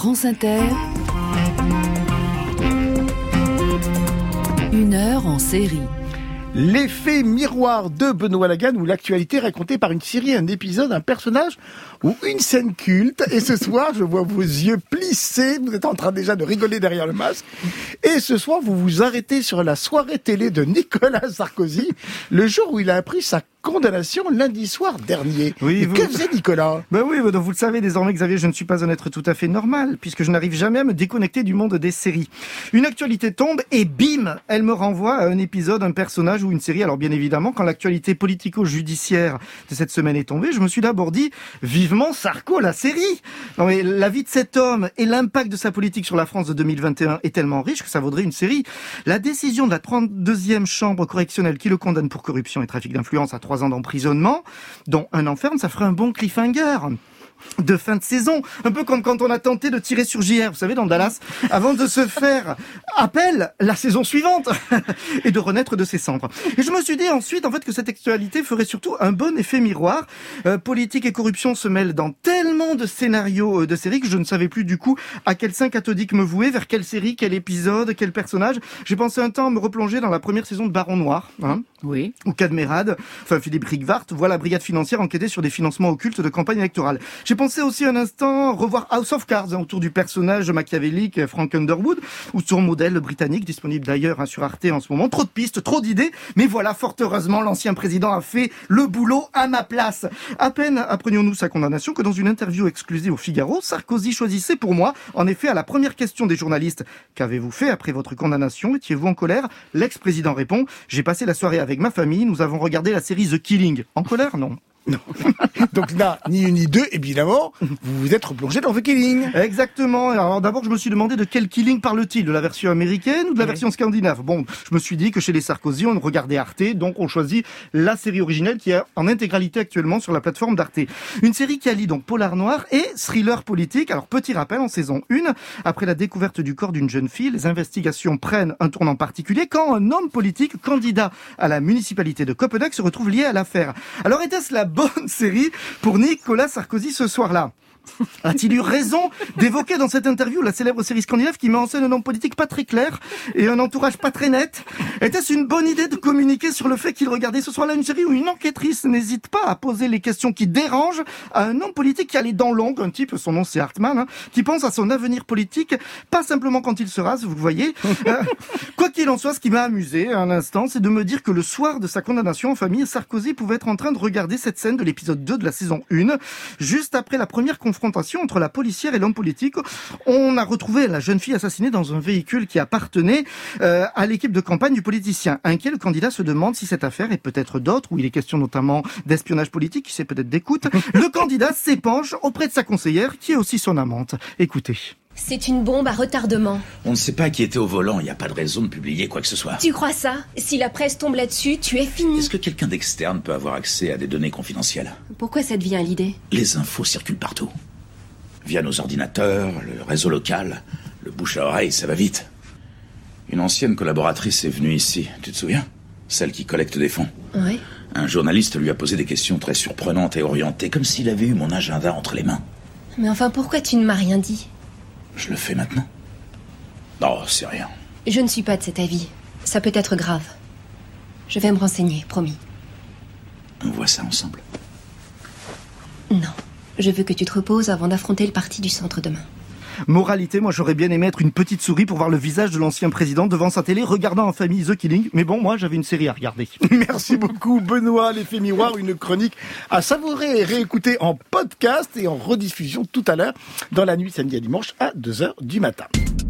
France Inter, 1 heure en série. L'effet miroir de Benoît Laganne, où l'actualité est racontée par une série, un épisode, un personnage ou une scène culte. Et ce soir, je vois vos yeux plissés, vous êtes en train déjà de rigoler derrière le masque. Et ce soir, vous vous arrêtez sur la soirée télé de Nicolas Sarkozy, le jour où il a appris sa condamnation lundi soir dernier. Oui, que faisait Nicolas ? Oui, donc vous le savez désormais, Xavier, je ne suis pas un être tout à fait normal, puisque je n'arrive jamais à me déconnecter du monde des séries. Une actualité tombe et bim, elle me renvoie à un épisode, un personnage ou une série. Alors bien évidemment, quand l'actualité politico-judiciaire de cette semaine est tombée, je me suis d'abord dit, vivement Sarko, la série. Non mais la vie de cet homme et l'impact de sa politique sur la France de 2021 est tellement riche que ça vaudrait une série. La décision de la 32e chambre correctionnelle qui le condamne pour corruption et trafic d'influence à 3 ans d'emprisonnement, dont 1 an ferme, ça ferait un bon cliffhanger de fin de saison, un peu comme quand on a tenté de tirer sur JR, vous savez, dans Dallas, avant de se faire appel la saison suivante et de renaître de ses cendres. Et je me suis dit ensuite, en fait, que cette actualité ferait surtout un bon effet miroir. Politique et corruption se mêlent dans tellement de scénarios de séries que je ne savais plus du coup à quel saint cathodique me vouer, vers quelle série, quel épisode, quel personnage. J'ai pensé un temps à me replonger dans la première saison de Baron Noir, oui, ou Cadmerade, enfin Philippe Rigvart, voit la brigade financière enquêter sur des financements occultes de campagne électorale. J'ai pensé aussi un instant revoir House of Cards autour du personnage machiavélique Frank Underwood ou son modèle britannique disponible d'ailleurs sur Arte en ce moment. Trop de pistes, trop d'idées, mais voilà, fort heureusement, l'ancien président a fait le boulot à ma place. À peine apprenions-nous sa condamnation que dans une interview exclusive au Figaro, Sarkozy choisissait pour moi, en effet, à la première question des journalistes, qu'avez-vous fait après votre condamnation? Étiez-vous en colère? L'ex-président répond, j'ai passé la soirée avec ma famille, nous avons regardé la série The Killing. En colère? Non. Non. Donc là, ni une ni deux, évidemment, vous vous êtes replongé dans The Killing. Exactement. Alors d'abord, je me suis demandé de quel Killing parle-t-il, de la version américaine ou de la version scandinave. Bon, je me suis dit que chez les Sarkozy, on regardait Arte, donc on choisit la série originelle qui est en intégralité actuellement sur la plateforme d'Arte. Une série qui allie donc polar noir et thriller politique. Alors petit rappel, en saison 1, après la découverte du corps d'une jeune fille, les investigations prennent un tournant particulier quand un homme politique, candidat à la municipalité de Copenhague, se retrouve lié à l'affaire. Alors était-ce la bonne série pour Nicolas Sarkozy ce soir-là? A-t-il eu raison d'évoquer dans cette interview la célèbre série scandinave qui met en scène un homme politique pas très clair et un entourage pas très net? Était-ce une bonne idée de communiquer sur le fait qu'il regardait ce soir-là une série où une enquêtrice n'hésite pas à poser les questions qui dérangent à un homme politique qui a les dents longues, un type, son nom c'est Hartmann, qui pense à son avenir politique, pas simplement quand il se rase, vous voyez. Quoi qu'il en soit, ce qui m'a amusé un instant, c'est de me dire que le soir de sa condamnation en famille, Sarkozy pouvait être en train de regarder cette scène de l'épisode 2 de la saison 1, juste après la première confrontation entre la policière et l'homme politique. On a retrouvé la jeune fille assassinée dans un véhicule qui appartenait à l'équipe de campagne du politicien. Inquiet, le candidat se demande si cette affaire et peut-être d'autres, où il est question notamment d'espionnage politique, qui sait peut-être d'écoute. Le candidat s'épanche auprès de sa conseillère, qui est aussi son amante. Écoutez. C'est une bombe à retardement. On ne sait pas qui était au volant, il n'y a pas de raison de publier quoi que ce soit. Tu crois ça? Si la presse tombe là-dessus, tu es fini. Est-ce que quelqu'un d'externe peut avoir accès à des données confidentielles? Pourquoi ça te vient à l'idée? Les infos circulent partout. Via nos ordinateurs, le réseau local, le bouche à oreille, ça va vite. Une ancienne collaboratrice est venue ici, tu te souviens? Celle qui collecte des fonds. Oui. Un journaliste lui a posé des questions très surprenantes et orientées, comme s'il avait eu mon agenda entre les mains. Mais enfin, pourquoi tu ne m'as rien dit? Je le fais maintenant. Non, c'est rien. Je ne suis pas de cet avis. Ça peut être grave. Je vais me renseigner, promis. On voit ça ensemble. Non. Je veux que tu te reposes avant d'affronter le parti du centre demain. Moralité, moi j'aurais bien aimé être une petite souris pour voir le visage de l'ancien président devant sa télé regardant en famille The Killing. Mais bon, moi j'avais une série à regarder. Merci beaucoup Benoît, l'effet miroir, une chronique à savourer et réécouter en podcast et en rediffusion tout à l'heure dans la nuit samedi à dimanche à 2h du matin.